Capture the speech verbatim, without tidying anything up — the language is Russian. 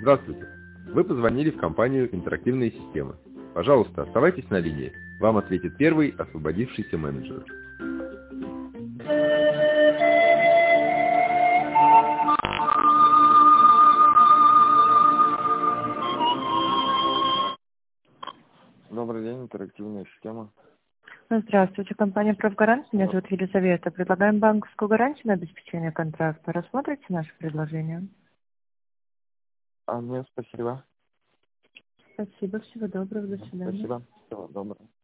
Здравствуйте. Вы позвонили в компанию «Интерактивные системы». Пожалуйста, оставайтесь на линии. Вам ответит первый освободившийся менеджер. Добрый день, интерактивная система. Здравствуйте, компания «Профгарант». Меня зовут Елизавета. Предлагаем банковскую гарантию на обеспечение контракта. Рассмотрите наше предложение? А, нет, спасибо. Спасибо, всего доброго, до свидания. Спасибо, всего доброго.